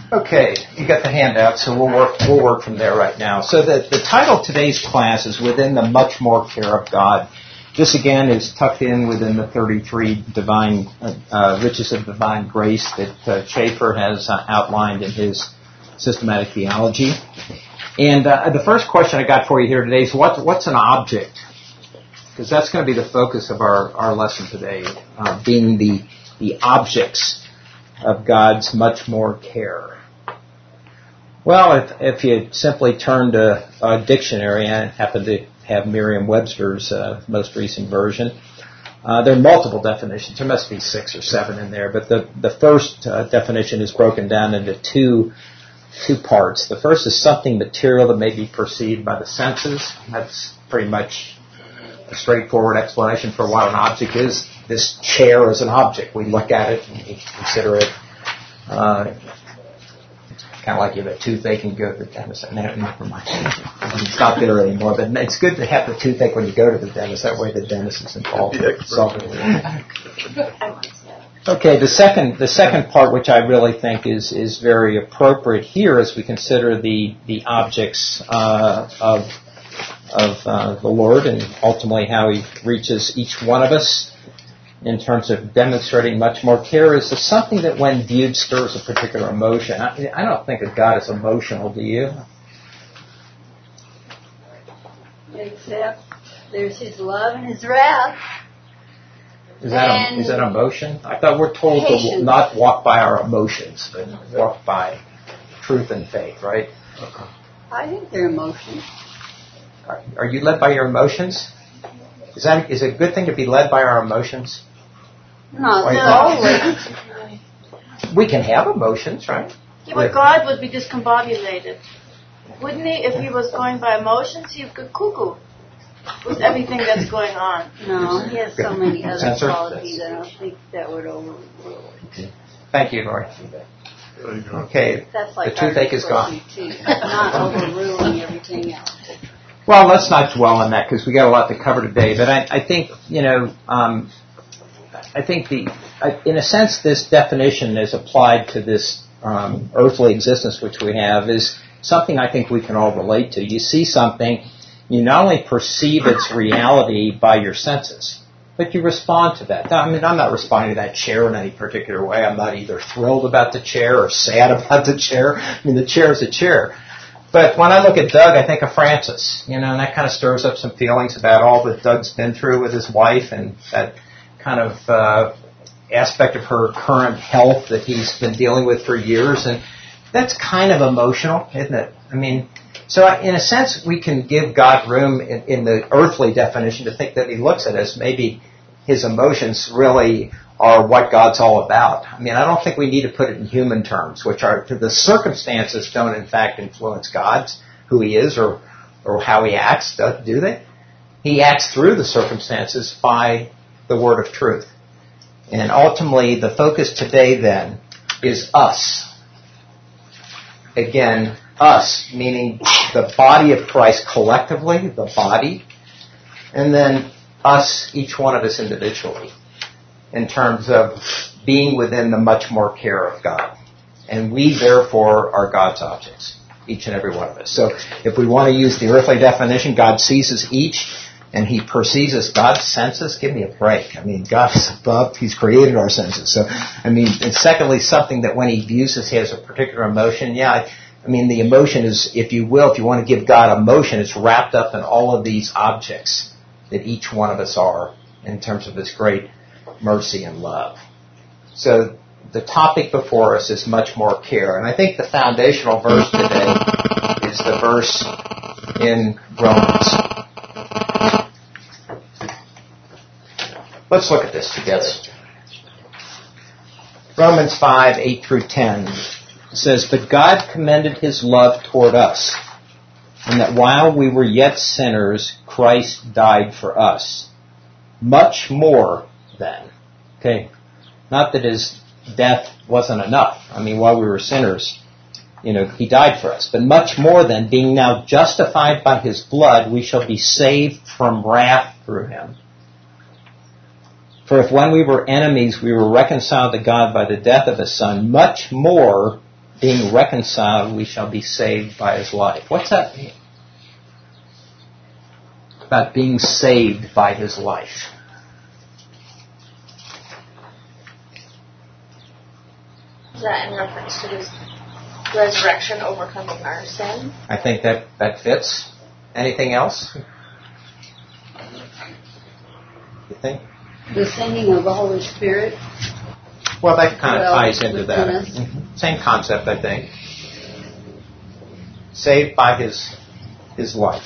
Okay, you got the handout, so we'll work from there right now. So the title of today's class is Within the Much More Care of God. This again is tucked in within the 33 divine riches of divine grace that Schaeffer has outlined in his systematic theology. And the first question I got for you here today is what's an object? Because that's going to be the focus of our lesson today, being the objects of God's much more care. Well, if you simply turn to a dictionary, I happen to have Merriam-Webster's most recent version. There are multiple definitions. There must be 6 or 7 in there, but the first definition is broken down into two parts. The first is something material that may be perceived by the senses. That's pretty much a straightforward explanation for what an object is. This chair is an object. We look at it and we consider it kind of like you have a toothache and go to the dentist. Never mind. It's not there anymore, but it's good to have the toothache when you go to the dentist. That way the dentist is involved. Okay, the second part, which I really think is very appropriate here as we consider the objects of the Lord and ultimately how He reaches each one of us in terms of demonstrating much more care, is something that when viewed stirs a particular emotion. I don't think of God as emotional, do you? Except there's His love and His wrath. Is that emotion? I thought we're told to not walk by our emotions, but walk by truth and faith, right? Okay. I think they're emotions. Are you led by your emotions? Is it a good thing to be led by our emotions? Not always. We can have emotions, right? Yeah, but God would be discombobulated. Wouldn't He? If He was going by emotions, He'd go cuckoo with everything that's going on. No, He has so many other qualities. I don't think that would overrule it. Thank you, Lori. Okay, that's like the toothache is gone. Not overruling everything else. Well, let's not dwell on that because we got a lot to cover today. But I think, in a sense, this definition is applied to this earthly existence which we have is something I think we can all relate to. You see something, you not only perceive its reality by your senses, but you respond to that. I mean, I'm not responding to that chair in any particular way. I'm not either thrilled about the chair or sad about the chair. I mean, the chair is a chair. But when I look at Doug, I think of Frances, and that kind of stirs up some feelings about all that Doug's been through with his wife and that kind of aspect of her current health that he's been dealing with for years. And that's kind of emotional, isn't it? I mean, so in a sense, we can give God room in the earthly definition to think that He looks at us. Maybe His emotions really are what God's all about. I mean, I don't think we need to put it in human terms, which are the circumstances don't in fact influence God, who He is or how He acts, do they? He acts through the circumstances by the word of truth. And ultimately, the focus today then is us. Again, us, meaning the body of Christ collectively, the body, and then us, each one of us individually, in terms of being within the much more care of God. And we, therefore, are God's objects, each and every one of us. So if we want to use the earthly definition, God sees us each, and He perceives us. God's senses, give me a break. I mean, God is above, He's created our senses. So, I mean, and secondly, something that when He views us, He has a particular emotion. Yeah, I mean, the emotion is, if you will, if you want to give God emotion, it's wrapped up in all of these objects that each one of us are in terms of His great mercy and love. So the topic before us is much more care. And I think the foundational verse today is the verse in Romans. Let's look at this together. Romans 5, 8 through 10 says, "But God commended His love toward us, and that while we were yet sinners, Christ died for us. Much more then." Okay, not that His death wasn't enough. I mean, while we were sinners, He died for us. "But much more then, being now justified by His blood, we shall be saved from wrath through Him. For if when we were enemies, we were reconciled to God by the death of His Son, much more being reconciled, we shall be saved by his life. What's that mean? About being saved by his life. Is that in reference to his resurrection overcoming our sin? I think that fits. Anything else? You think? The sending of the Holy Spirit. Well, that kind of ties into that. Mm-hmm. Same concept, I think. Saved by his life.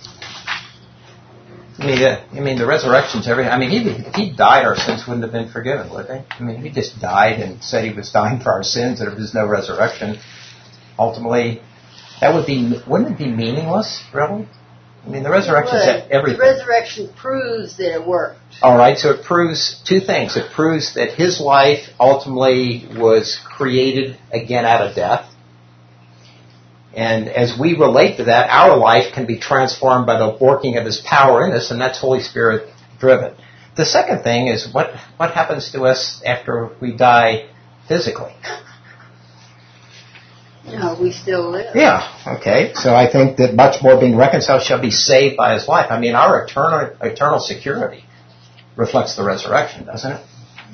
I mean, the resurrection's everything. I mean, if he died, our sins wouldn't have been forgiven, would they? I mean, if he just died and said he was dying for our sins, and if there's no resurrection, ultimately, wouldn't it be meaningless, really? I mean, the resurrection's everything. The resurrection proves that it worked. All right, so it proves two things. It proves that his life ultimately was created again out of death. And as we relate to that, our life can be transformed by the working of his power in us, and that's Holy Spirit driven. The second thing is what happens to us after we die physically? No, we still live. Yeah, okay. So I think that much more being reconciled shall be saved by his life. I mean, our eternal security reflects the resurrection, doesn't it?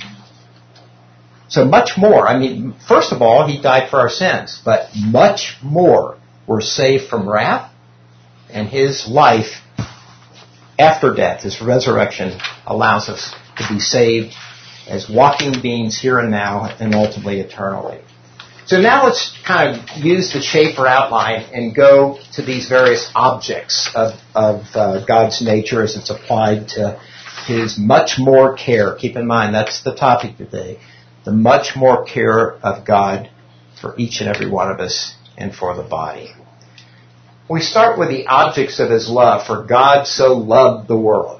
So much more. I mean, first of all, he died for our sins, but much more we're saved from wrath, and his life after death, his resurrection, allows us to be saved as walking beings here and now and ultimately eternally. So now let's kind of use the Schaeffer outline and go to these various objects of God's nature as it's applied to his much more care. Keep in mind, that's the topic today. The much more care of God for each and every one of us and for the body. We start with the objects of his love. For God so loved the world.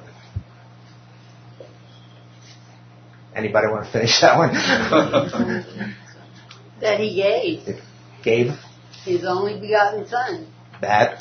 Anybody want to finish that one? That he gave. Gave? His only begotten Son. That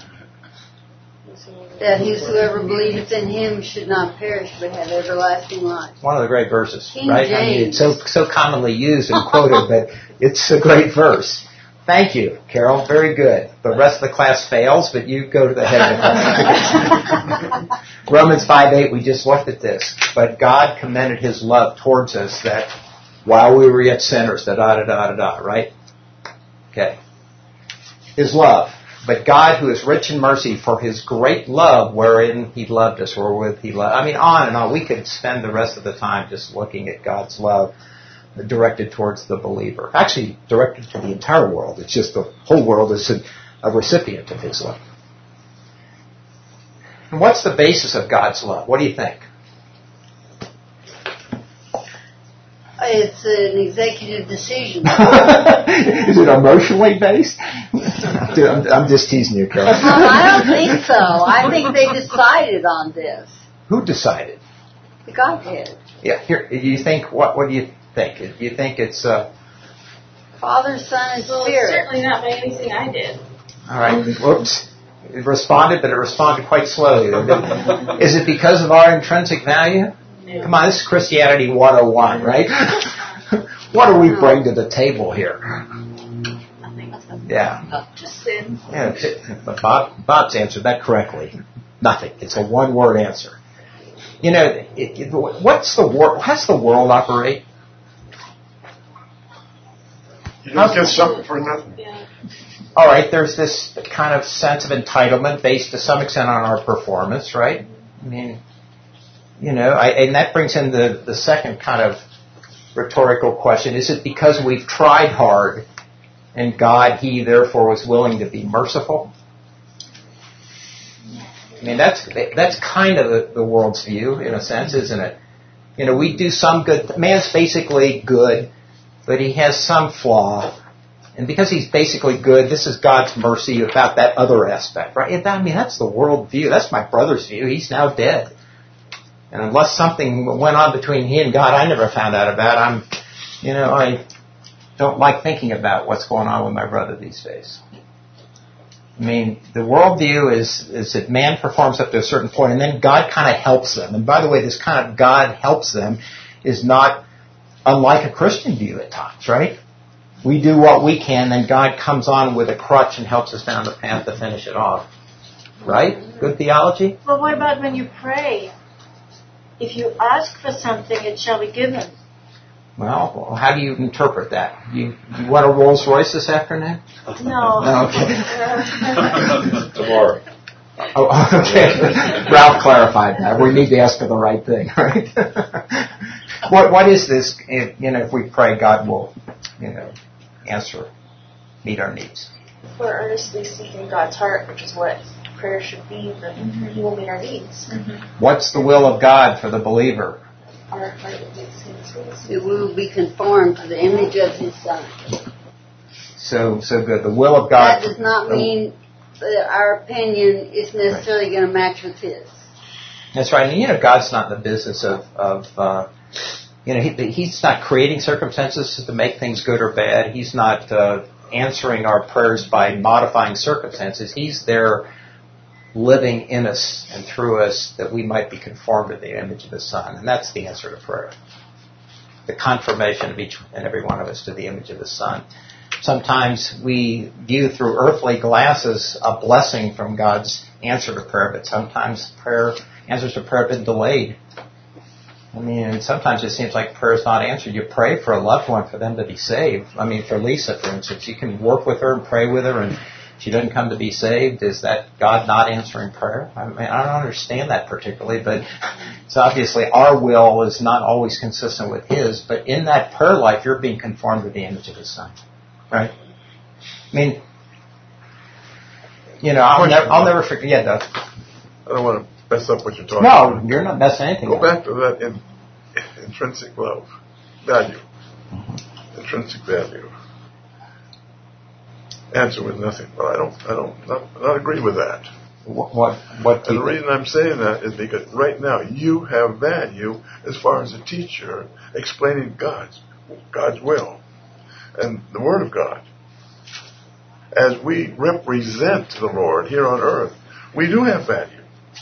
whosoever believeth in him should not perish but have everlasting life. One of the great verses, King right? James. I mean, it's so commonly used and quoted, but it's a great verse. Thank you, Carol. Very good. The rest of the class fails, but you go to the head of the class. Romans 5:8, we just looked at this. But God commended his love towards us that while we were yet sinners, right? Okay. His love. But God, who is rich in mercy, for his great love wherein he loved us, wherewith he loved. I mean, on and on. We could spend the rest of the time just looking at God's love directed towards the believer. Actually, directed to the entire world. It's just the whole world is a recipient of his love. And what's the basis of God's love? What do you think? It's an executive decision. Is it emotionally based? I'm just teasing you, Carol. I don't think so. I think they decided on this. Who decided? The Godhead. Yeah. Here, you think? What do you think? Do you think it's Father, Son, and Well, Spirit? it's certainly not by anything I did. all right? Whoops. It responded, but it responded quite slowly. Is it because of our intrinsic value? No. Come on, this is Christianity 101, right? What do we bring to the table here? Nothing. Yeah. Just sin. Yeah, but Bob's answered that correctly. Nothing. It's a one-word answer. You know, what's the world? How does the world operate? You don't get something for nothing. Yeah. All right, there's this kind of sense of entitlement based to some extent on our performance, right? I mean, you know, and that brings in the second kind of rhetorical question. Is it because we've tried hard and God, he therefore was willing to be merciful? I mean, that's kind of the world's view, in a sense, isn't it? You know, we do some good. Man's basically good, but he has some flaw. And because he's basically good, this is God's mercy about that other aspect, right? I mean, that's the world view. That's my brother's view. He's now dead. And unless something went on between he and God I never found out about, I don't like thinking about what's going on with my brother these days. I mean, the worldview is that man performs up to a certain point, and then God kind of helps them. And by the way, this kind of God helps them is not unlike a Christian view at times, right? We do what we can, then God comes on with a crutch and helps us down the path to finish it off. Right? Good theology? But what about when you pray? If you ask for something, it shall be given. Well, how do you interpret that? You want a Rolls Royce this afternoon? No. No, okay. Tomorrow. Oh, okay. Ralph clarified that. We need to ask for the right thing, right? What is this? If we pray, God will, answer, meet our needs. If we're earnestly seeking God's heart, which is what prayer should be, then He will meet our needs. What's the will of God for the believer? Our heart will be His ways. It will be conformed to the image of His Son. So good. The will of God. That does not mean that our opinion is necessarily going to match with His. That's right. And God's not in the business of He's not creating circumstances to make things good or bad. He's not answering our prayers by modifying circumstances. He's there living in us and through us that we might be conformed to the image of the Son. And that's the answer to prayer. The confirmation of each and every one of us to the image of the Son. Sometimes we view through earthly glasses a blessing from God's answer to prayer, but sometimes answers to prayer have been delayed. And sometimes it seems like prayer is not answered. You pray for a loved one for them to be saved. For Lisa, for instance, you can work with her and pray with her, and she doesn't come to be saved. Is that God not answering prayer? I don't understand that particularly, but it's obviously our will is not always consistent with His. But in that prayer life, you're being conformed to the image of His Son, right? I'll never forget. Yeah, Doug. I don't want to mess up what you're talking about. No, you're not messing anything Go up. back to that intrinsic love, value, intrinsic value. Answer with nothing. Well, I don't agree with that. What? And the reason I'm saying that is because right now you have value as far as a teacher explaining God's will and the Word of God. As we represent the Lord here on earth, we do have value.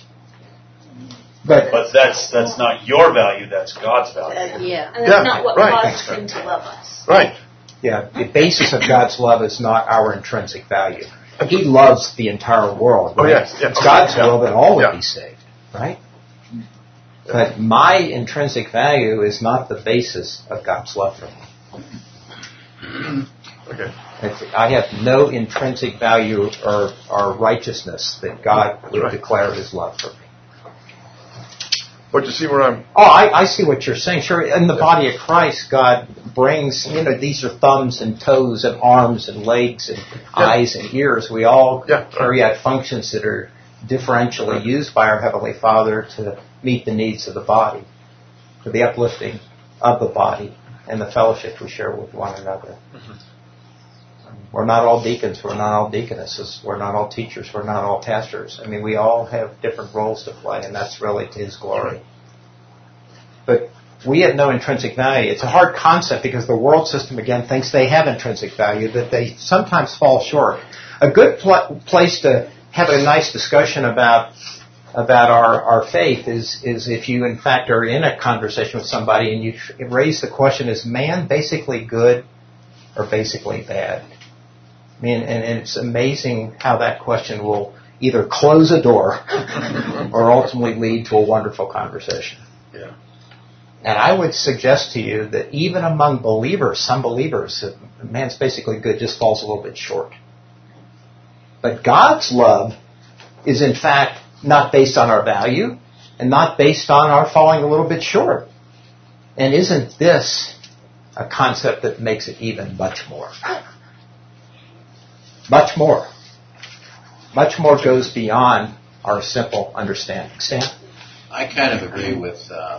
But that's not your value, that's God's value. And that's not what caused Him to love us. Right. Yeah, the basis of God's love is not our intrinsic value. He loves the entire world. Right? Oh, yes. It's God's will that all would be saved, right? But my intrinsic value is not the basis of God's love for me. Okay. I have no intrinsic value or righteousness that God would declare His love for me. But you see where I'm... Oh, I see what you're saying. Sure, in the body of Christ, God brings, these are thumbs and toes and arms and legs and eyes and ears. We all carry out functions that are differentially used by our Heavenly Father to meet the needs of the body, for the uplifting of the body and the fellowship we share with one another. Mm-hmm. We're not all deacons. We're not all deaconesses. We're not all teachers. We're not all pastors. We all have different roles to play, and that's really to His glory. But we have no intrinsic value. It's a hard concept because the world system, again, thinks they have intrinsic value, that they sometimes fall short. A good place to have a nice discussion about our faith is if you, in fact, are in a conversation with somebody and you raise the question, is man basically good or basically bad? And it's amazing how that question will either close a door or ultimately lead to a wonderful conversation. Yeah. And I would suggest to you that even among believers, some believers, man's basically good just falls a little bit short. But God's love is in fact not based on our value and not based on our falling a little bit short. And isn't this a concept that makes it even much more? Much more. Much more goes beyond our simple understanding. Stan? I kind of agree with,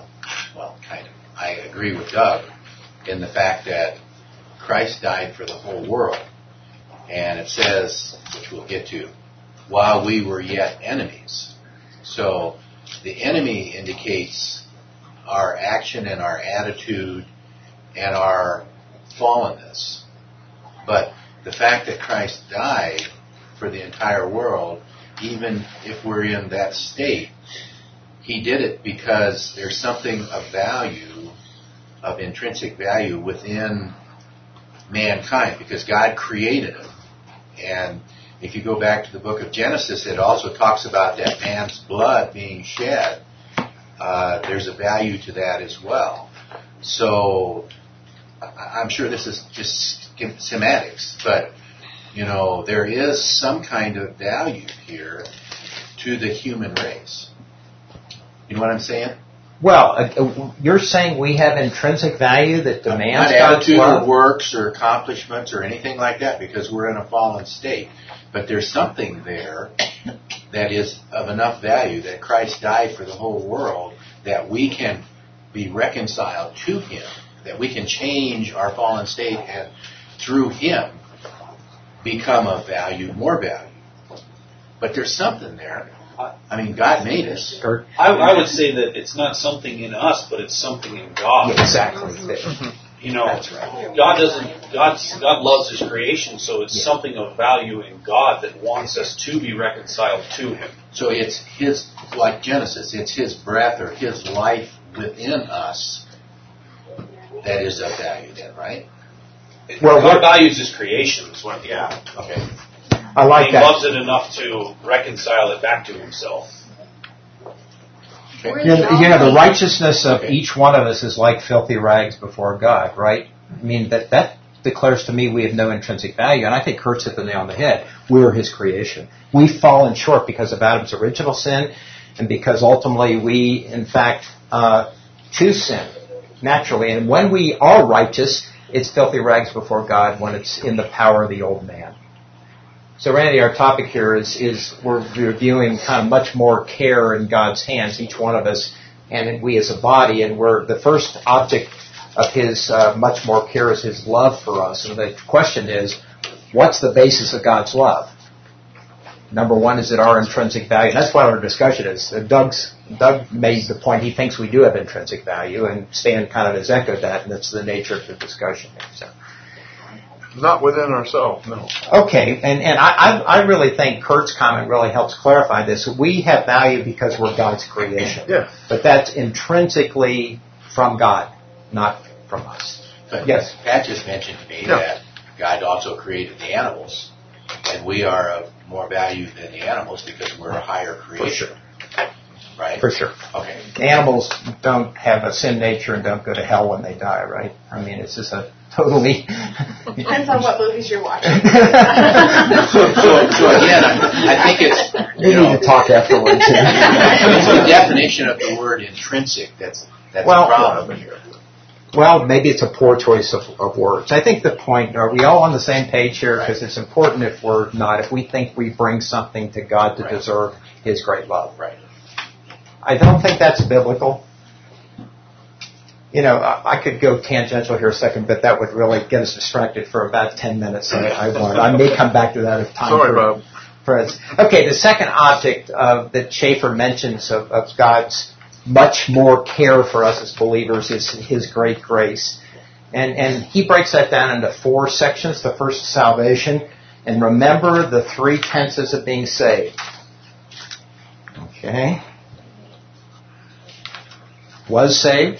I agree with Doug in the fact that Christ died for the whole world. And it says, which we'll get to, while we were yet enemies. So the enemy indicates our action and our attitude and our fallenness. But the fact that Christ died for the entire world, even if we're in that state, He did it because there's something of value, of intrinsic value within mankind, because God created him. And if you go back to the book of Genesis, it also talks about that man's blood being shed. There's a value to that as well. So I'm sure this is just semantics, but there is some kind of value here to the human race. You know what I'm saying? Well, you're saying we have intrinsic value that demands not God's attitude love? or works or accomplishments or anything like that, because we're in a fallen state. But there's something there that is of enough value that Christ died for the whole world, that we can be reconciled to Him, that we can change our fallen state and through Him become of value, more value. But there's something there. I mean, God made us. I would say that it's not something in us, but it's something in God. Exactly. That's right. God loves His creation, so it's something of value in God that wants us to be reconciled to Him. So it's His, like Genesis, it's His breath or His life within us that is of value then, right? Well, God values His creation. Okay. I like He that. loves it enough to reconcile it back to Himself. Okay. The righteousness of each one of us is like filthy rags before God, right? I mean, that declares to me we have no intrinsic value, and I think Kurt's hit the nail on the head. We're His creation. We've fallen short because of Adam's original sin, and because ultimately we, in fact, choose sin naturally. And when we are righteous, it's filthy rags before God when it's in the power of the old man. So, Randy, our topic here is we're reviewing kind of much more care in God's hands, each one of us, and we as a body, and we're the first object of His much more care is His love for us. And the question is, what's the basis of God's love? Number one, is it our intrinsic value? And that's what our discussion is. Doug made the point he thinks we do have intrinsic value, and Stan kind of has echoed that, and that's the nature of the discussion here. So. Not within ourselves, no. Okay, and I really think Kurt's comment really helps clarify this. We have value because we're God's creation. Yeah. But that's intrinsically from God, not from us. But yes. Pat just mentioned to me that God also created the animals, and we are of more value than the animals because we're a higher creation. For sure. Right? For sure. Okay. Animals don't have a sin nature and don't go to hell when they die, right? I mean, it's just a totally... Depends on what movies you're watching. So again, I think it's... We need to talk afterwards. It's the definition of the word intrinsic that's the problem here. Well, maybe it's a poor choice of words. I think the point, are we all on the same page here? Because it's important if we're not, if we think we bring something to God to deserve His great love. Right. I don't think that's biblical. I could go tangential here a second, but that would really get us distracted for about 10 minutes. I may come back to that if time. Sorry, Bob. Okay, the second object that Schaeffer mentions of God's much more care for us as believers is His great grace. And he breaks that down into 4 sections. The first is salvation. And remember the 3 tenses of being saved. Okay. Was saved.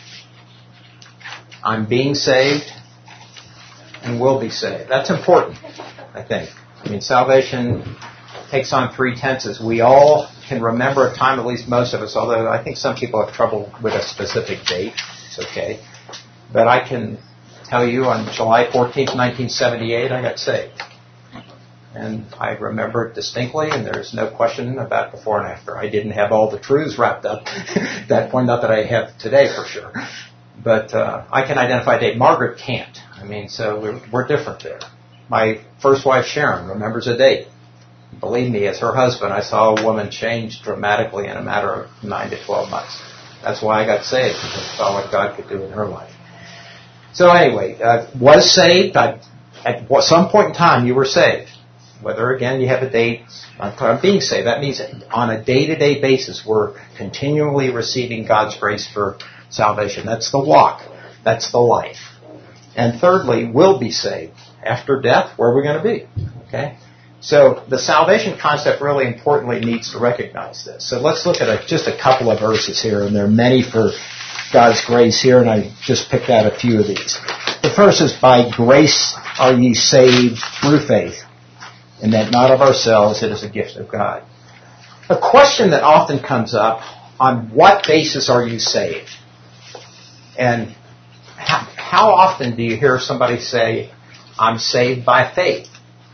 I'm being saved. And will be saved. That's important, I think. I mean, salvation takes on 3 tenses. We all can remember a time, at least most of us, although I think some people have trouble with a specific date. It's okay. But I can tell you on July 14th, 1978, I got saved. And I remember it distinctly, and there's no question about before and after. I didn't have all the truths wrapped up at that point, not that I have today for sure. But I can identify a date. Margaret can't. I mean, so we're different there. My first wife, Sharon, remembers a date. Believe me, as her husband, I saw a woman change dramatically in a matter of 9 to 12 months. That's why I got saved, because I saw what God could do in her life. So anyway, was saved. At some point in time, you were saved. Whether, again, you have a date, I'm being saved. That means on a day-to-day basis, we're continually receiving God's grace for salvation. That's the walk. That's the life. And thirdly, will be saved. After death, where are we going to be? Okay? So the salvation concept really importantly needs to recognize this. So let's look at just a couple of verses here, and there are many for God's grace here, and I just picked out a few of these. The first is, by grace are ye saved through faith, and that not of ourselves, it is a gift of God. A question that often comes up, on what basis are you saved? And how often do you hear somebody say, I'm saved by faith?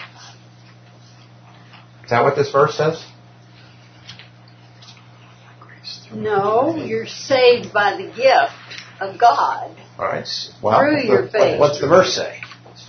Is that what this verse says? No, you're saved by the gift of God. All right. Well, through your faith. What's the verse say?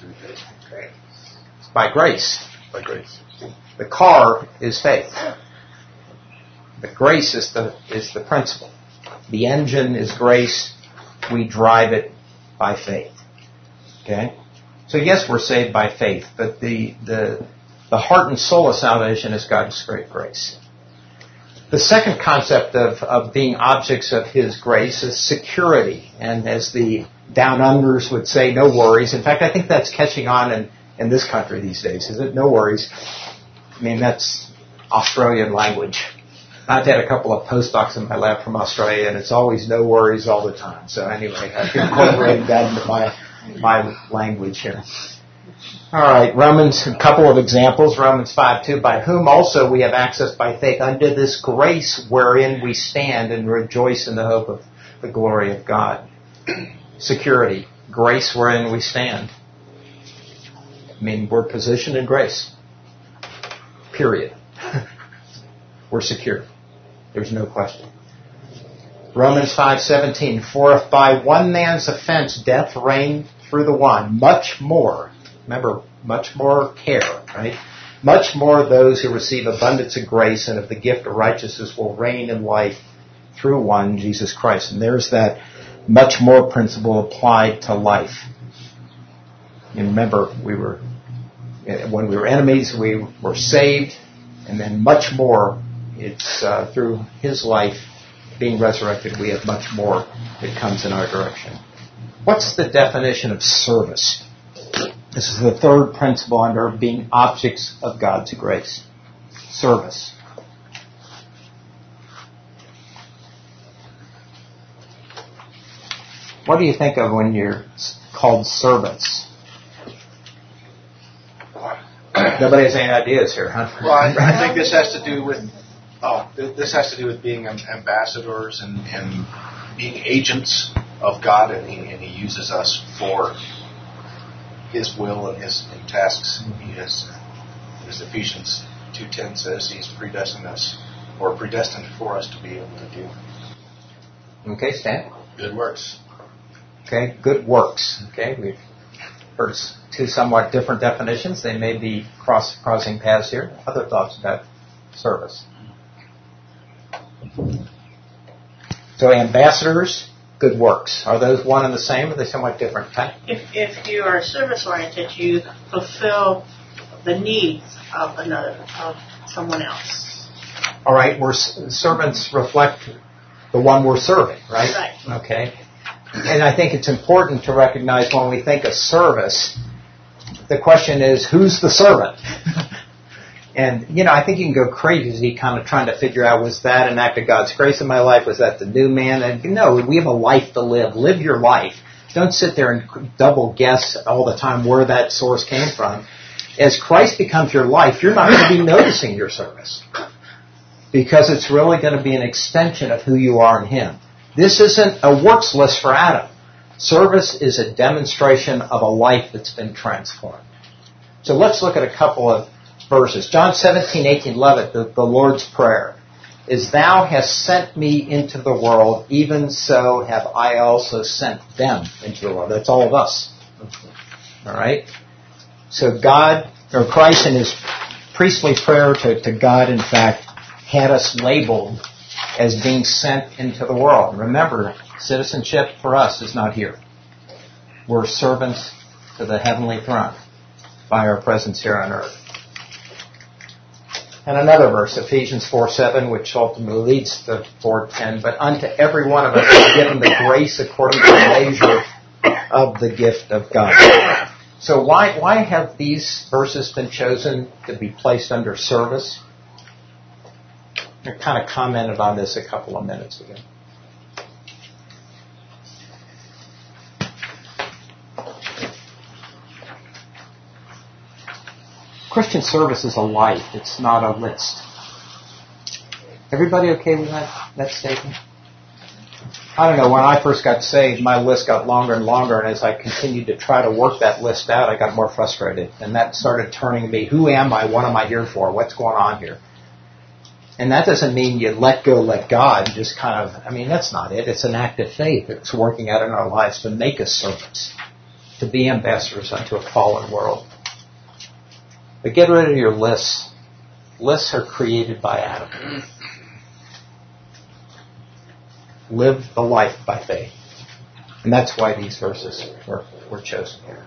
It's by grace. By grace. The car is faith. The grace is the principle. The engine is grace. We drive it by faith. Okay? So yes, we're saved by faith, but the heart and soul of salvation is God's great grace. The second concept of being objects of His grace is security. And as the down-unders would say, no worries. In fact, I think that's catching on in this country these days, is it? No worries. I mean, that's Australian language. I've had a couple of postdocs in my lab from Australia, and it's always no worries all the time. So anyway, I've incorporated that into my language here. All right, Romans, a couple of examples. Romans 5:2, by whom also we have access by faith unto this grace wherein we stand and rejoice in the hope of the glory of God. Security, grace wherein we stand. I mean, we're positioned in grace. Period. We're secure. There's no question. Romans 5:17, for if by one man's offense death reigned through the one, much more, remember, much more care, right? Much more those who receive abundance of grace and of the gift of righteousness will reign in life through one, Jesus Christ. And there's that much more principle applied to life. And remember, when we were enemies, we were saved, and then much more, it's through His life being resurrected, we have much more that comes in our direction. What's the definition of service? This is the third principle under being objects of God's grace. Service. What do you think of when you're called servants? Nobody has any ideas here, huh? Well, I think this has to do with being ambassadors and being agents of God, and He uses us for His will and His tasks. He has, as Ephesians 2:10 says, He's predestined us, or predestined for us to be able to do. Okay, Stan? Good works. Okay, good works. Okay, we've heard two somewhat different definitions. They may be crossing paths here. Other thoughts about service? So ambassadors, good works. Are those one and the same, or are they somewhat different? Okay? If you are service-oriented, you fulfill the needs of someone else. All right, servants reflect the one we're serving, right? Right. Okay. And I think it's important to recognize when we think of service, the question is, who's the servant? And, I think you can go crazy kind of trying to figure out, was that an act of God's grace in my life? Was that the new man? And no, we have a life to live. Live your life. Don't sit there and double guess all the time where that source came from. As Christ becomes your life, you're not going to be noticing your service, because it's really going to be an extension of who you are in Him. This isn't a works list for Adam. Service is a demonstration of a life that's been transformed. So let's look at a couple of verses. John 17:18, love it, the Lord's Prayer, is, Thou hast sent me into the world, even so have I also sent them into the world. That's all of us. All right? So Christ in His priestly prayer to God, in fact, had us labeled as being sent into the world. Remember, citizenship for us is not here. We're servants to the heavenly throne by our presence here on earth. And another verse, Ephesians 4:7, which ultimately leads to 4:10, but unto every one of us is given the grace according to the measure of the gift of God. So why have these verses been chosen to be placed under service? I kind of commented on this a couple of minutes ago. Christian service is a life. It's not a list. Everybody okay with that statement? I don't know. When I first got saved, my list got longer and longer, and as I continued to try to work that list out, I got more frustrated. And that started turning me, who am I? What am I here for? What's going on here? And that doesn't mean you let go, let God, just kind of, that's not it. It's an act of faith. It's working out in our lives to make us servants, to be ambassadors unto a fallen world. But get rid of your lists. Lists are created by Adam. Live the life by faith. And that's why these verses were chosen here.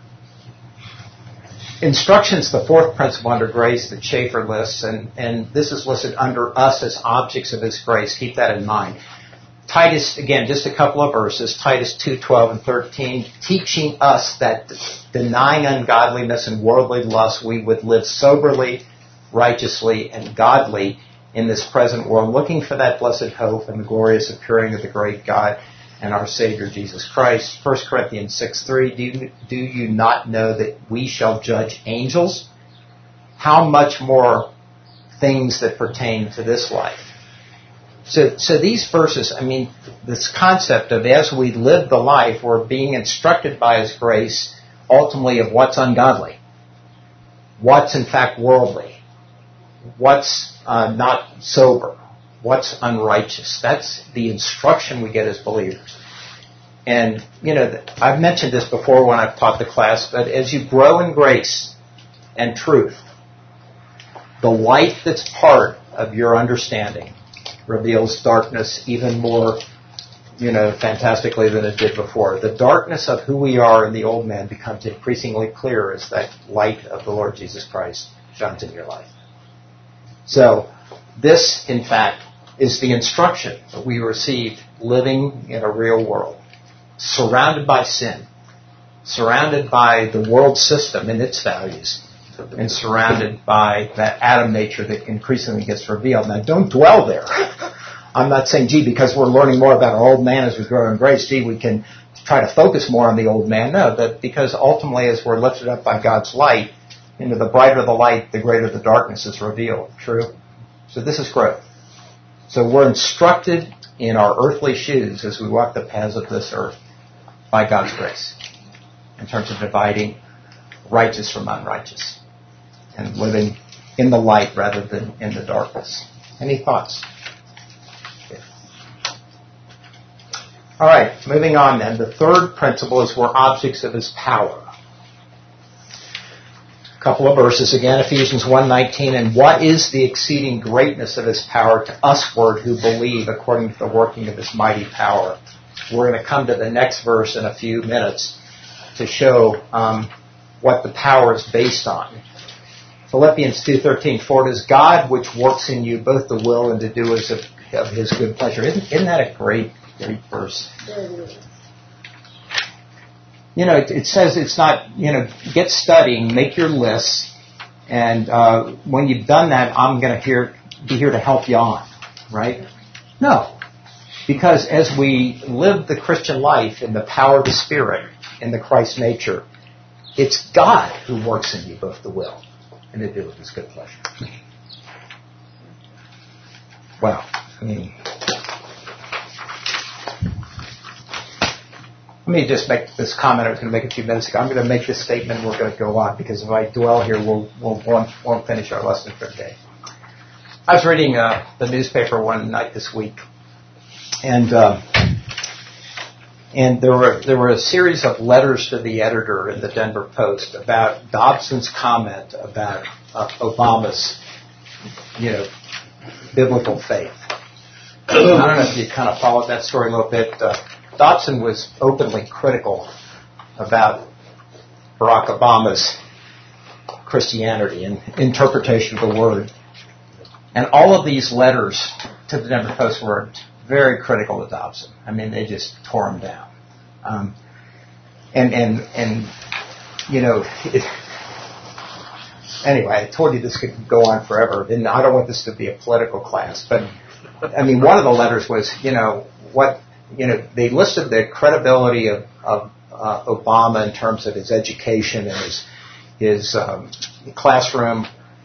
Instructions, the fourth principle under grace that Schaeffer lists, and this is listed under us as objects of His grace. Keep that in mind. Titus, again, just a couple of verses, Titus 2:12 and 13, teaching us that denying ungodliness and worldly lust, we would live soberly, righteously, and godly in this present world, looking for that blessed hope and the glorious appearing of the great God and our Savior Jesus Christ. 1 Corinthians 6:3, do you not know that we shall judge angels? How much more things that pertain to this life? So these verses, this concept of as we live the life, we're being instructed by His grace ultimately of what's ungodly, what's in fact worldly, what's not sober, what's unrighteous. That's the instruction we get as believers. And, I've mentioned this before when I've taught the class, but as you grow in grace and truth, the light that's part of your understanding reveals darkness even more, fantastically than it did before. The darkness of who we are in the old man becomes increasingly clear as that light of the Lord Jesus Christ shines in your life. So, this, in fact, is the instruction that we received living in a real world, surrounded by sin, surrounded by the world system and its values, and surrounded by that Adam nature that increasingly gets revealed. Now, don't dwell there. I'm not saying, because we're learning more about our old man as we grow in grace, we can try to focus more on the old man. No, but because ultimately as we're lifted up by God's light, the brighter the light, the greater the darkness is revealed. True? So this is growth. So we're instructed in our earthly shoes as we walk the paths of this earth by God's grace in terms of dividing righteous from unrighteous and living in the light rather than in the darkness. Any thoughts? All right, moving on then. The third principle is we're objects of His power. A couple of verses again, Ephesians 1:19, and what is the exceeding greatness of His power to usward who believe according to the working of His mighty power. We're going to come to the next verse in a few minutes to show what the power is based on. Philippians 2:13, for it is God which works in you both the will and to do as of His good pleasure. Isn't that a great verse? It says it's not, get studying, make your lists, and when you've done that, I'm going to be here to help you on, right? No. Because as we live the Christian life in the power of the Spirit, in the Christ nature, it's God who works in you both the will and to do with His good pleasure. Wow. Let me just make this comment I was going to make a few minutes ago. I'm going to make this statement and we're going to go on because if I dwell here, we won't finish our lesson for today. I was reading the newspaper one night this week, and there were a series of letters to the editor in the Denver Post about Dobson's comment about Obama's, biblical faith. I don't know if you kind of followed that story a little bit. Dobson was openly critical about Barack Obama's Christianity and interpretation of the Word. And all of these letters to the Denver Post were very critical of Dobson. They just tore him down. Anyway, I told you this could go on forever, and I don't want this to be a political class, but one of the letters was, they listed the credibility of Obama in terms of his education and his classroom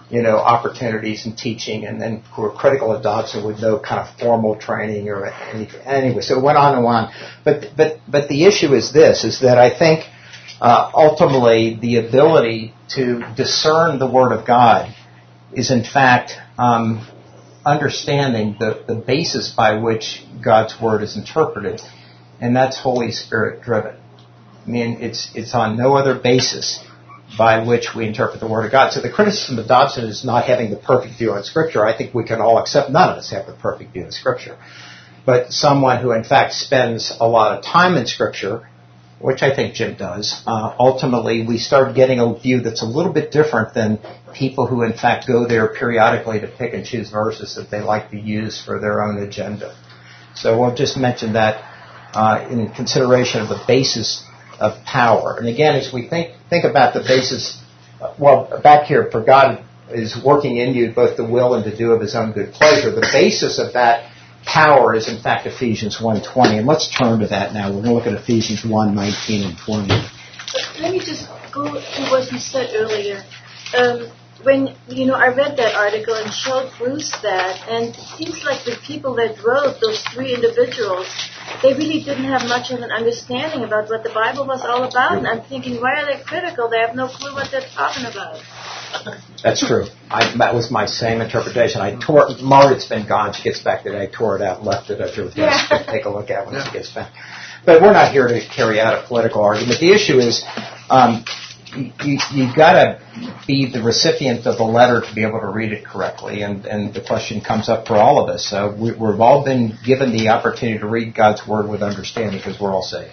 opportunities in teaching, and then who were critical of Dobson with no kind of formal training or anything. Anyway, so it went on and on. But the issue is this, is that I think ultimately the ability to discern the Word of God is in fact understanding the basis by which God's Word is interpreted, and that's Holy Spirit driven. I mean, it's on no other basis by which we interpret the Word of God. So the criticism of Dobson is not having the perfect view on Scripture. I think we can all accept none of us have the perfect view of Scripture. But someone who in fact spends a lot of time in Scripture, which I think Jim does, ultimately we start getting a view that's a little bit different than people who in fact go there periodically to pick and choose verses that they like to use for their own agenda. So we'll just mention that in consideration of the basis of power. And again, as we think about the basis, back here, for God is working in you both the will and to do of His own good pleasure. The basis of that power is in fact Ephesians 1:20. And let's turn to that now. We're going to look at Ephesians 1:19 and 20. Let me just go to what you said earlier. When, I read that article and showed Bruce that, and it seems like the people that wrote, those three individuals, they really didn't have much of an understanding about what the Bible was all about. And I'm thinking, why are they critical? They have no clue what they're talking about. That's true. That was my same interpretation. Margaret's been gone. She gets back today. I tore it out and left it at her desk to take a look at when she gets back. But we're not here to carry out a political argument. The issue is you've got to be the recipient of the letter to be able to read it correctly. And the question comes up for all of us. We've all been given the opportunity to read God's Word with understanding because we're all saved.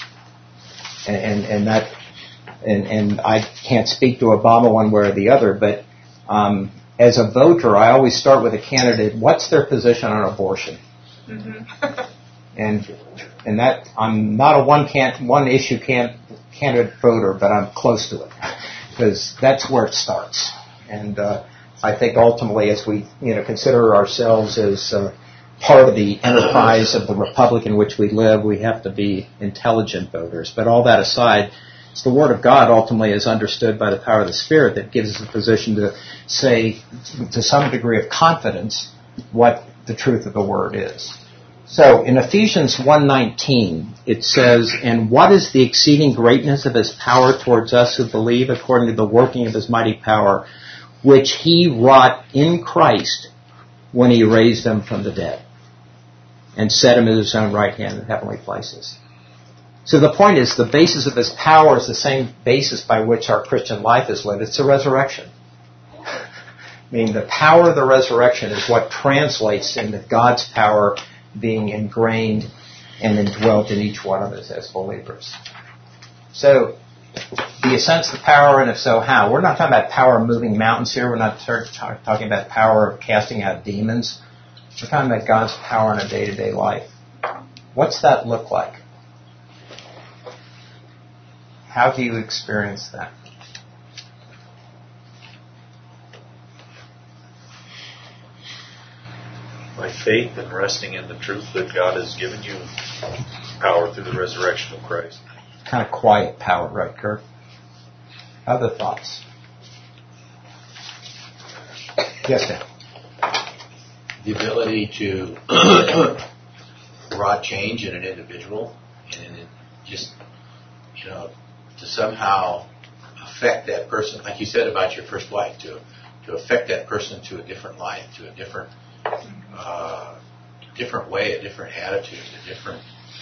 And I can't speak to Obama one way or the other, but as a voter, I always start with a candidate. What's their position on abortion? Mm-hmm. and that I'm not a one issue candidate voter, but I'm close to it because that's where it starts. And I think ultimately, as we consider ourselves as part of the enterprise of the republic in which we live, we have to be intelligent voters. But all that aside, it's the Word of God ultimately is understood by the power of the Spirit that gives us a position to say, to some degree of confidence, what the truth of the Word is. So in Ephesians 1:19, it says, "And what is the exceeding greatness of His power towards us who believe, according to the working of His mighty power, which He wrought in Christ when He raised Him from the dead, and set Him at His own right hand in heavenly places." So the point is, the basis of His power is the same basis by which our Christian life is lived. It's the resurrection. I mean, the power of the resurrection is what translates into God's power being ingrained and indwelt in each one of us as believers. So, do you sense the power, and if so, how? We're not talking about power of moving mountains here. We're not talking about power of casting out demons. We're talking about God's power in a day-to-day life. What's that look like? How do you experience that? By faith and resting in the truth that God has given you power through the resurrection of Christ. Kind of quiet power, right, Kurt? Other thoughts? Yes, Dan. The ability to broad change in an individual and just, to somehow affect that person, like you said about your first wife, to affect that person to a different life, to a different way, a different attitude, a different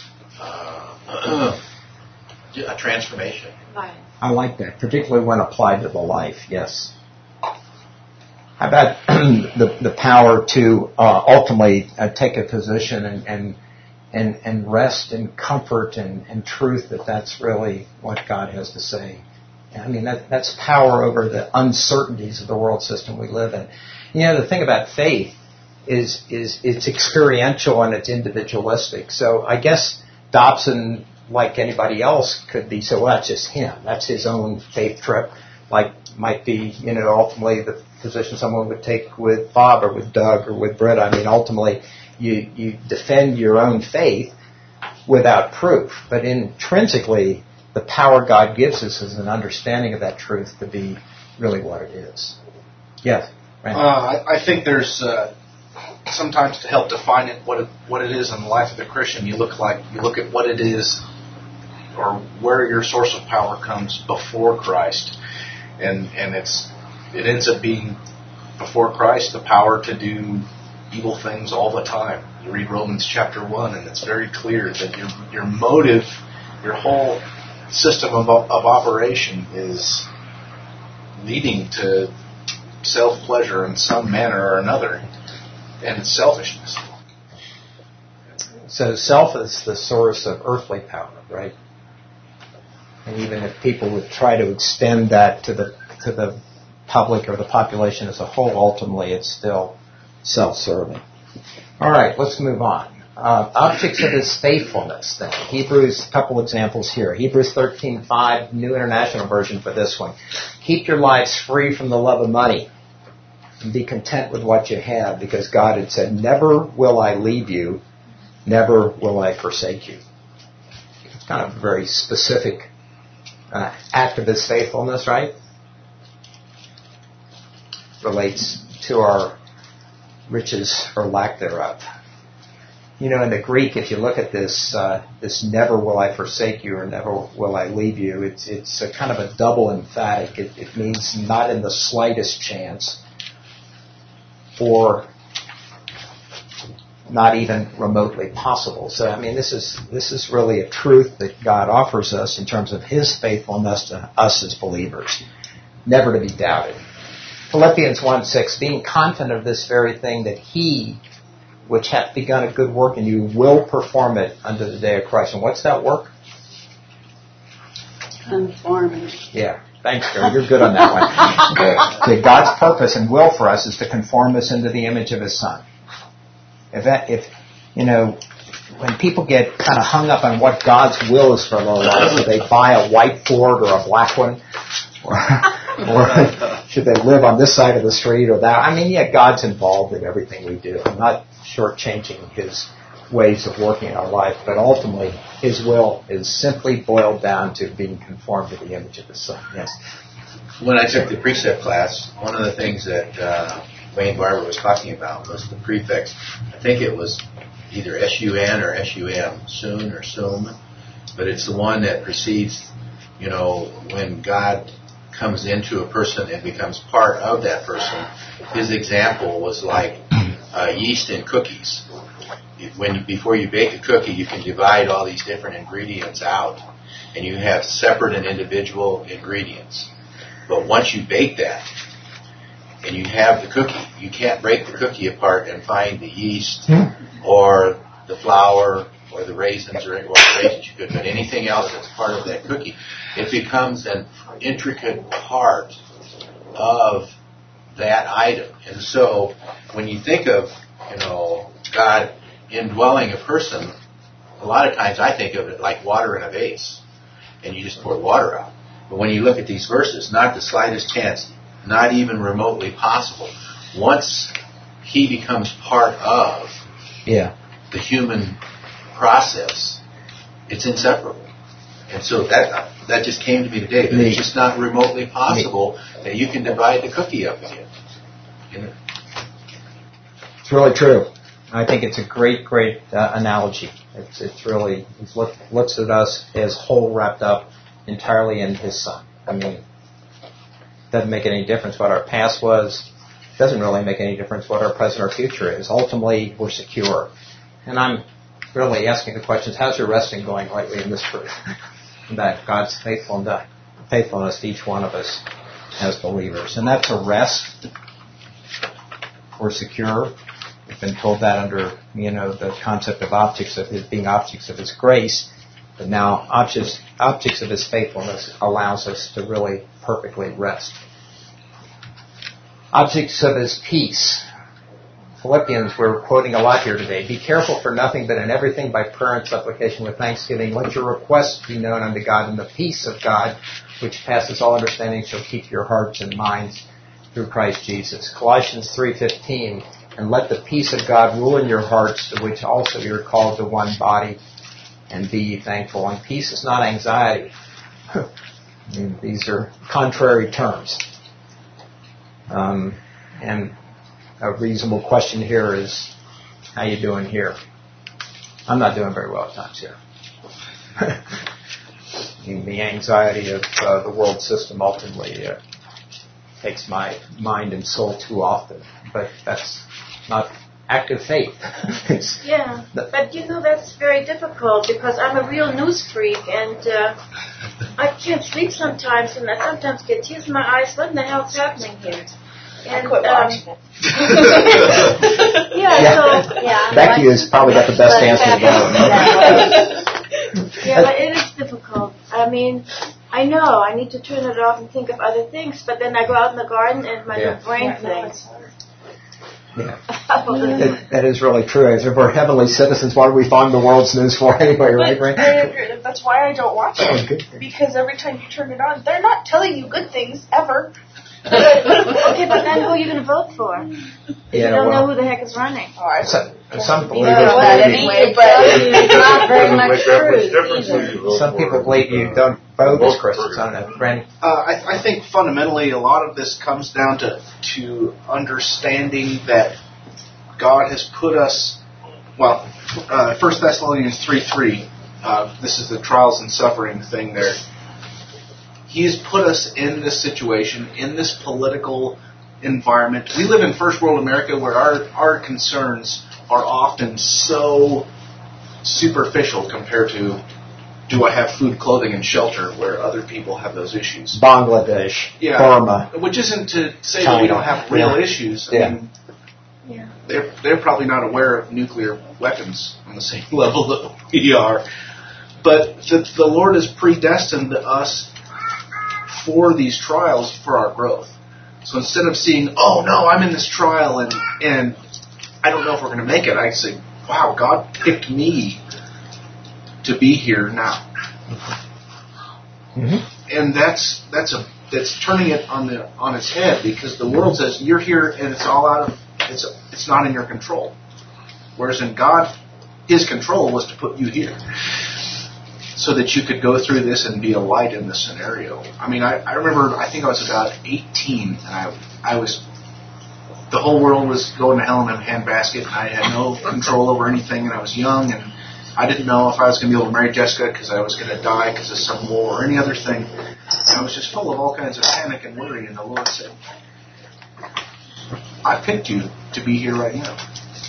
a transformation. I like that, particularly when applied to the life. Yes. How about the power to ultimately take a position and rest in comfort and truth that's really what God has to say. I mean, that's power over the uncertainties of the world system we live in. The thing about faith is it's experiential and it's individualistic. So I guess Dobson, like anybody else, could be, so well, that's just him. That's his own faith trip. Like might be, ultimately the position someone would take with Bob or with Doug or with Brett. I mean, ultimately you defend your own faith without proof. But intrinsically, the power God gives us is an understanding of that truth to be really what it is. Yes. Right. I think there's sometimes to help define it what it is in the life of the Christian. You look at what it is, or where your source of power comes before Christ, and it ends up being before Christ the power to do evil things all the time. You read Romans chapter 1, and it's very clear that your motive, your whole system of operation is leading to self-pleasure in some manner or another, and it's selfishness. So self is the source of earthly power, right? And even if people would try to extend that to the public or the population as a whole, ultimately it's still self-serving. All right, let's move on. Objects of his faithfulness, then. Hebrews, a couple examples here. Hebrews 13:5, New International Version for this one. Keep your lives free from the love of money and be content with what you have, because God had said, never will I leave you, never will I forsake you. It's kind of a very specific act of his faithfulness, right? Relates to our riches or lack thereof. You know, in the Greek, if you look at this never will I forsake you or never will I leave you, it's a kind of a double emphatic. It means not in the slightest chance, or not even remotely possible. So, I mean, this is really a truth that God offers us in terms of his faithfulness to us as believers, never to be doubted. Philippians 1:6, being confident of this very thing, that he which hath begun a good work in you will perform it unto the day of Christ. And what's that work? Conforming. Yeah. Thanks, Gary. You're good on that one. Okay. God's purpose and will for us is to conform us into the image of his Son. If when people get kind of hung up on what God's will is for their life, do they buy a white Ford or a black one? Or should they live on this side of the street or that? I mean, yeah, God's involved in everything we do. I'm not shortchanging his ways of working in our life, but ultimately his will is simply boiled down to being conformed to the image of his Son. Yes. When I took the precept class, one of the things that Wayne Barber was talking about was the prefix. I think it was either S-U-N or S-U-M, soon or sum, but it's the one that precedes, when God comes into a person and becomes part of that person. His example was like yeast in cookies. Before you bake a cookie, you can divide all these different ingredients out, and you have separate and individual ingredients. But once you bake that, and you have the cookie, you can't break the cookie apart and find the yeast or the flour or the raisins, or the raisins you could, but anything else that's part of that cookie. It becomes an intricate part of that item. And so when you think of, God indwelling a person, a lot of times I think of it like water in a vase, and you just pour water out. But when you look at these verses, not the slightest chance, not even remotely possible. Once he becomes part of the human process, it's inseparable. And so that just came to me today. That it's just not remotely possible that you can divide the cookie up again. It's really true. I think it's a great analogy. It's really, he looks at us as whole, wrapped up entirely in his Son. I mean, it doesn't make any difference what our past was. It doesn't really make any difference what our present or future is. Ultimately, we're secure. And I'm really asking the questions, how's your resting going lately in this truth? That God's faithfulness to each one of us as believers. And that's a rest. We're secure. We've been told that under, the concept of objects of his being objects of his grace. But now objects of his faithfulness allows us to really perfectly rest. Objects of his peace. Philippians, we're quoting a lot here today. Be careful for nothing, but in everything by prayer and supplication with thanksgiving, let your requests be known unto God, and the peace of God, which passes all understanding, shall keep your hearts and minds through Christ Jesus. Colossians 3:15, and let the peace of God rule in your hearts, to which also you're called to one body, and be ye thankful. And peace is not anxiety. These are contrary terms. And a reasonable question here is, how you doing here? I'm not doing very well at times here. The anxiety of the world system ultimately takes my mind and soul too often. But that's not active faith. Yeah, but that's very difficult because I'm a real news freak and I can't sleep sometimes and I sometimes get tears in my eyes. What in the hell's happening here? And, I quit watching it. Becky has probably got the best answer to that. Yeah, but it is difficult. I mean, I know I need to turn it off and think of other things, but then I go out in the garden and my little brain thinks. Yeah, that is really true. As if we're heavenly citizens, why do we find the world's news for anyway, right, Brent? That's why I don't watch it. Because every time you turn it on, they're not telling you good things, ever. Okay, but then who are you going to vote for? If you don't know who the heck is running. Some believe it's not very much true. Some people believe you don't vote as Christians. I don't know, Brandon. I think fundamentally a lot of this comes down to understanding that God has put us. Well, 1 Thessalonians 3:3. This is the trials and suffering thing there. He has put us in this situation, in this political environment. We live in first world America where our concerns are often so superficial compared to, do I have food, clothing, and shelter, where other people have those issues. Bangladesh, Burma. Which isn't to say that we don't have real issues. I mean, they're probably not aware of nuclear weapons on the same level that we are. But the Lord has predestined us for these trials for our growth. So instead of seeing, oh no, I'm in this trial and I don't know if we're going to make it, I say, wow, God picked me to be here now. Mm-hmm. And that's turning it on its head, because the world says you're here and it's all it's not in your control. Whereas in God, His control was to put you here, so that you could go through this and be a light in this scenario. I mean, I remember, I think I was about 18, and I was, the whole world was going to hell in a handbasket, and I had no control over anything, and I was young, and I didn't know if I was going to be able to marry Jessica because I was going to die because of some war or any other thing. And I was just full of all kinds of panic and worry, and the Lord said, I picked you to be here right now.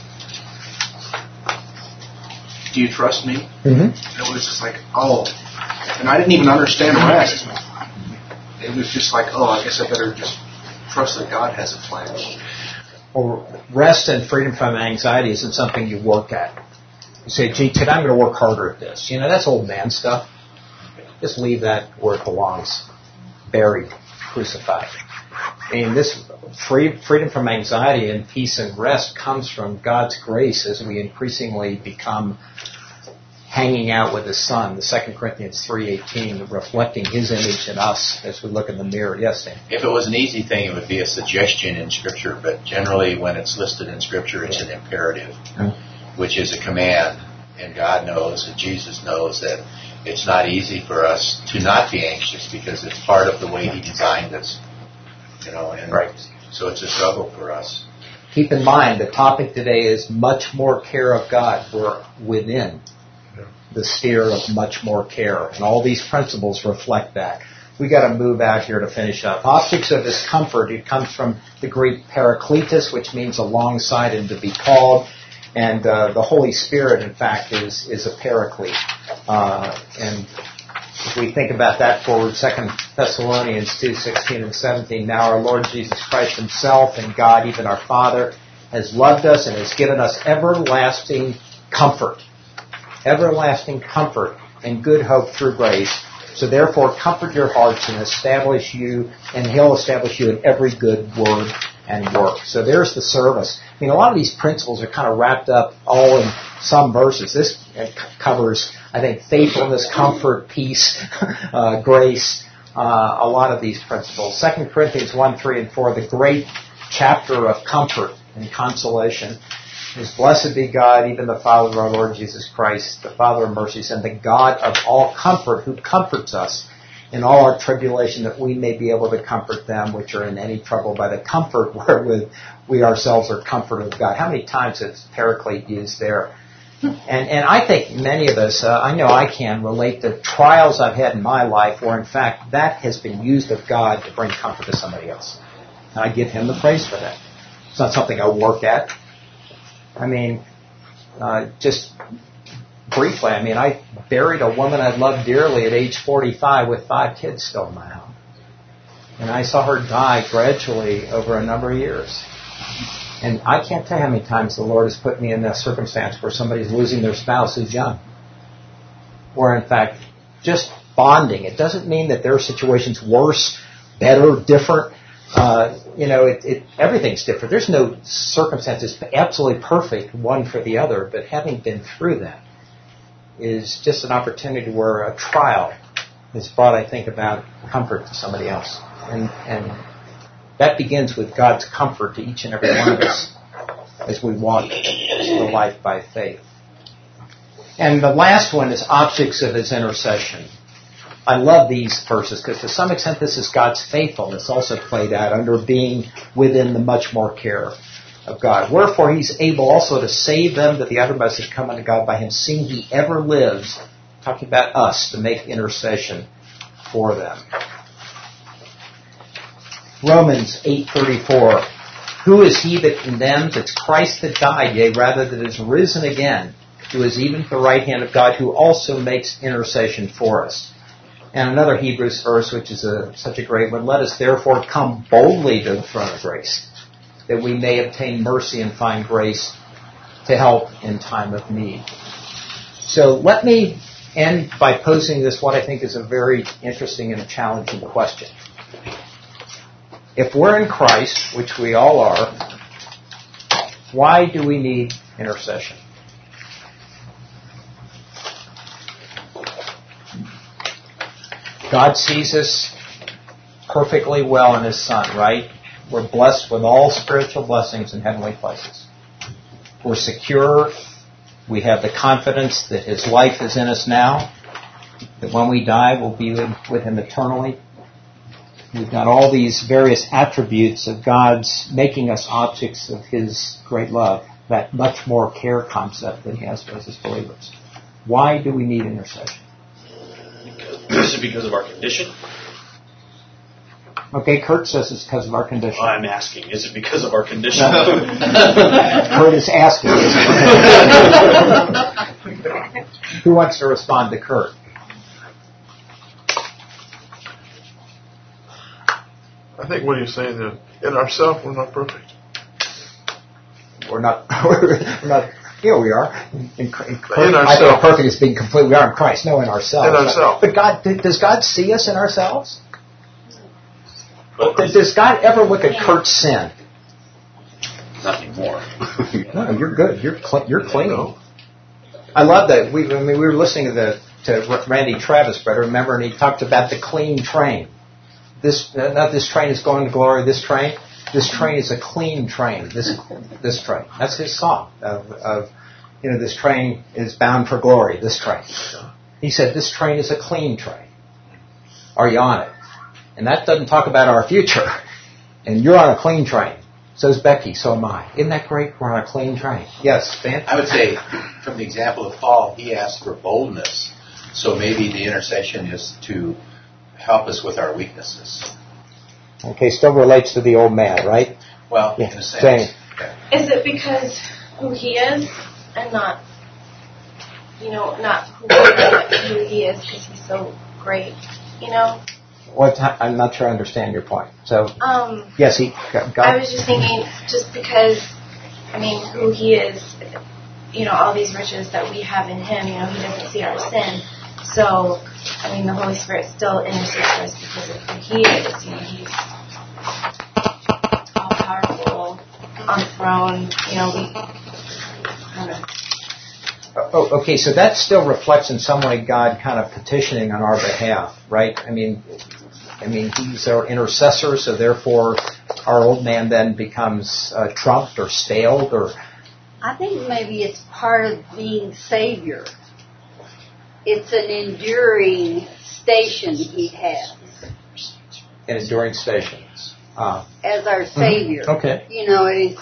Do you trust me? Mm-hmm. It was just like, oh. And I didn't even understand rest. It was just like, oh, I guess I better just trust that God has a plan. Well, rest and freedom from anxiety isn't something you work at. You say, gee, today I'm going to work harder at this. You know, that's old man stuff. Just leave that where it belongs. Buried, crucified. And this freedom from anxiety and peace and rest comes from God's grace as we increasingly become hanging out with His Son. The 2 Corinthians 3:18, reflecting His image in us as we look in the mirror. Yes, Sam? If it was an easy thing, it would be a suggestion in Scripture, but generally when it's listed in Scripture, it's an imperative, which is a command. And God knows, and Jesus knows, that it's not easy for us to not be anxious because it's part of the way He designed us. You know, and so it's a struggle for us. Keep in mind, the topic today is much more care of God. We're within the sphere of much more care, and all these principles reflect that. We got to move out here to finish up. Objects of His comfort. It comes from the Greek parakletos, which means alongside and to be called. And the Holy Spirit, in fact, is a paraclete. And if we think about that forward, 2 Thessalonians 2:16 and 17, now our Lord Jesus Christ Himself and God, even our Father, has loved us and has given us everlasting comfort and good hope through grace. So therefore, comfort your hearts and establish you, and He'll establish you in every good word and work. So there's the service. I mean, a lot of these principles are kind of wrapped up all in some verses. This covers, I think, faithfulness, comfort, peace, grace, a lot of these principles. 2 Corinthians 1, 3, and 4, the great chapter of comfort and consolation is, blessed be God, even the Father of our Lord Jesus Christ, the Father of mercies, and the God of all comfort, who comforts us in all our tribulation, that we may be able to comfort them which are in any trouble by the comfort wherewith we ourselves are comforted of God. How many times is Paraclete used there? And I think many of us, I know I can relate to trials I've had in my life where, in fact, that has been used of God to bring comfort to somebody else. And I give Him the praise for that. It's not something I work at. I mean, just briefly, I buried a woman I loved dearly at age 45 with 5 kids still in my home. And I saw her die gradually over a number of years. And I can't tell you how many times the Lord has put me in that circumstance where somebody's losing their spouse who's young. Or, in fact, just bonding. It doesn't mean that their situation's worse, better, different. Everything's different. There's no circumstances absolutely perfect one for the other, but having been through that is just an opportunity where a trial has brought, I think, about comfort to somebody else. And that begins with God's comfort to each and every one of us as we walk the life by faith. And the last one is objects of His intercession. I love these verses because to some extent this is God's faithfulness also played out under being within the much more care of God. Wherefore He's able also to save them that the uttermost have come unto God by Him, seeing He ever lives, talking about us, to make intercession for them. Romans 8:34. Who is he that condemns? It's Christ that died, yea, rather that is risen again, who is even at the right hand of God, who also makes intercession for us. And another Hebrews verse, which is such a great one. Let us therefore come boldly to the throne of grace, that we may obtain mercy and find grace to help in time of need. So let me end by posing this, what I think is a very interesting and challenging question. If we're in Christ, which we all are, why do we need intercession? God sees us perfectly well in His Son, right? We're blessed with all spiritual blessings in heavenly places. We're secure. We have the confidence that His life is in us now, that when we die, we'll be with Him eternally. We've got all these various attributes of God's making us objects of His great love, that much more care concept that He has for us as believers. Why do we need intercession? Is it because of our condition? Okay, Kurt says it's because of our condition. I'm asking, is it because of our condition? Kurt is asking. Who wants to respond to Kurt? I think what he's saying is, in ourselves, we're not perfect. We're not. Yeah, we are. In ourselves. I think perfect is being complete. We are in Christ. No, in ourselves. In ourselves. But God, does God see us in ourselves? Does God ever look at Kurt's sin? Not anymore. No, you're good. You're clean. I love that. We were listening to Randy Travis, brother. Remember, and he talked about the clean train. This train is going to glory. This train is a clean train. This train. That's his song of this train is bound for glory. This train. He said this train is a clean train. Are you on it? And that doesn't talk about our future. And you're on a clean train. So's Becky. So am I. Isn't that great? We're on a clean train. Yes, Stan? I would say, from the example of Paul, he asked for boldness. So maybe the intercession is to help us with our weaknesses. Okay, still relates to the old man, right? Well, yeah. In a sense. Jane. Is it because who he is and not who he is because he's so great, I'm not sure I understand your point. So, yes, God. I was just thinking, just because, who he is, all these riches that we have in him, he doesn't see our sin. So, the Holy Spirit still intercedes for us because of who he is. He's all powerful, on the throne. I don't know. Oh, okay, so that still reflects in some way God kind of petitioning on our behalf, right? He's our intercessor, so therefore our old man then becomes trumped or staled, or... I think maybe it's part of being Savior. it's an enduring station he has. An enduring station. As our Savior. Okay. You know, it's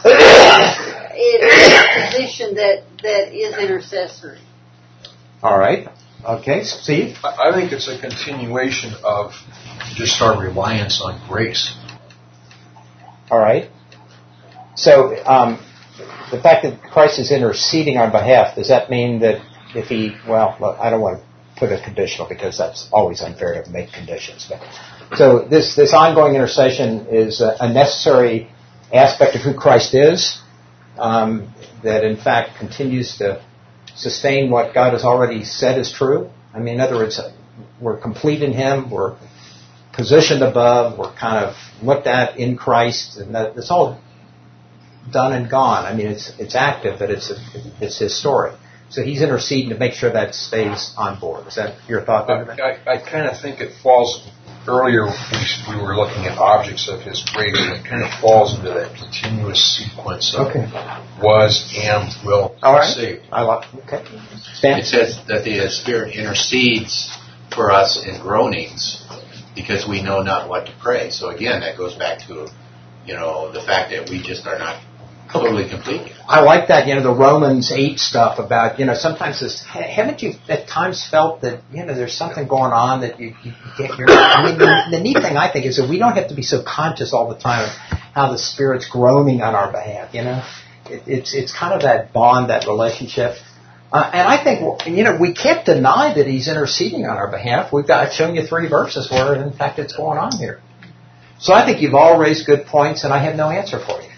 a position that is intercessory. All right. Okay, Steve? I think it's a continuation of just our reliance on grace. All right. So, the fact that Christ is interceding on behalf, does that mean that if he, well, I don't want to put a conditional because that's always unfair to make conditions. But, so this ongoing intercession is a necessary aspect of who Christ is, that in fact continues to sustain what God has already said is true. I mean, in other words, we're complete in Him, we're positioned above, we're kind of looked at in Christ, and that's all done and gone. I mean, it's active, but it's His story. So He's interceding to make sure that stays on board. Is that your thought, Benjamin? I kind of think it falls. Earlier, we were looking at objects of His grace, and it kind of falls into that continuous sequence of was, am, will, saved. I like. Okay. Stan? It says that the Spirit intercedes for us in groanings because we know not what to pray. So again, that goes back to, the fact that we just are not totally complete. I like that, the Romans 8 stuff about, sometimes haven't you at times felt that, there's something going on that you get the neat thing I think is that we don't have to be so conscious all the time of how the Spirit's groaning on our behalf, It's kind of that bond, that relationship. And I think, we can't deny that He's interceding on our behalf. I've shown you 3 verses where, in fact, it's going on here. So I think you've all raised good points, and I have no answer for you.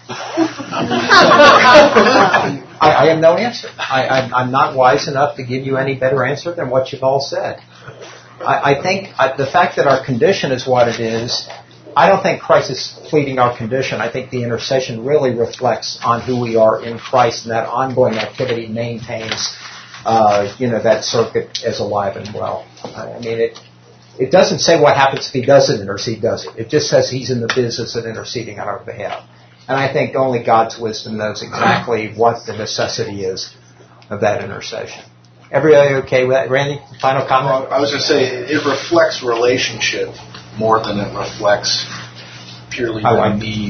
I have no answer. I'm not wise enough to give you any better answer than what you've all said. I think the fact that our condition is what it is, I don't think Christ is pleading our condition. I think the intercession really reflects on who we are in Christ, and that ongoing activity maintains, that circuit as alive and well. I mean, it doesn't say what happens if He doesn't intercede, does it? It just says He's in the business of interceding on our behalf. And I think only God's wisdom knows exactly what the necessity is of that intercession. Everybody okay with that? Randy, final comment? I was going to say, it reflects relationship more than it reflects purely the need.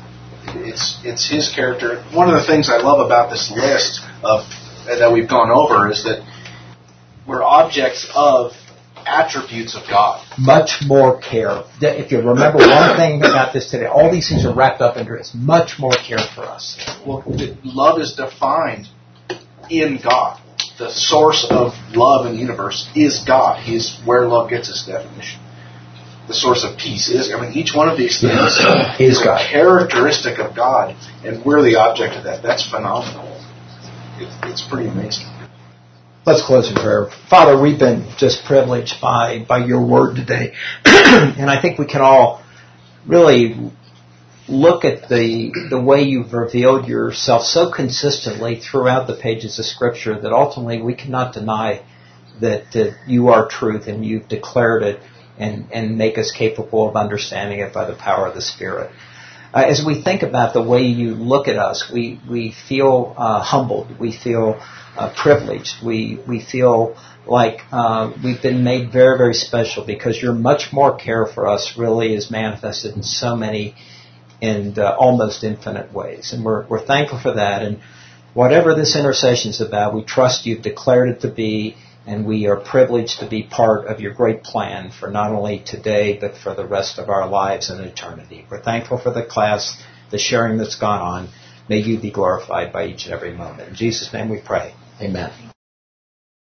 It's His character. One of the things I love about this list that we've gone over is that we're objects of attributes of God. Much more care. If you remember one thing about this today, all these things are wrapped up into this. Much more care for us. Well, love is defined in God. The source of love in the universe is God. He is where love gets its definition. The source of peace is, each one of these things is a characteristic of God, and we're the object of that. That's phenomenal. It's pretty amazing. Let's close in prayer. Father, we've been just privileged by your word today. And I think we can all really look at the way you've revealed yourself so consistently throughout the pages of Scripture that ultimately we cannot deny that you are truth and you've declared it and make us capable of understanding it by the power of the Spirit. As we think about the way you look at us, we feel humbled. We feel privileged. We feel like we've been made very, very special because your much more care for us really is manifested in so many and almost infinite ways. And we're thankful for that. And whatever this intercession is about, we trust you've declared it to be, and we are privileged to be part of your great plan for not only today, but for the rest of our lives and eternity. We're thankful for the class, the sharing that's gone on. May you be glorified by each and every moment. In Jesus' name we pray. Amen.